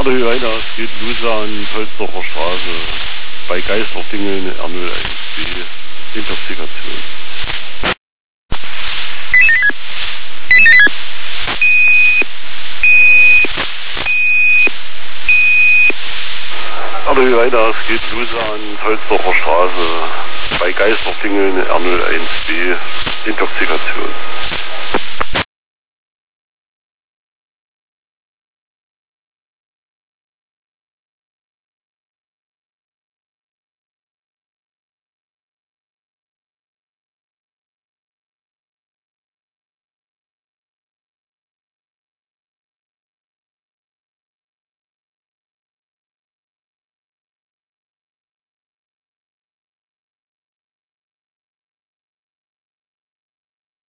Hallo Johanna, es geht los an Holzdorfer Straße bei Geisterdingeln R01B, Intoxikation. Hallo Johanna, es geht los an Holzdorfer Straße bei Geisterdingeln R01B, Intoxikation.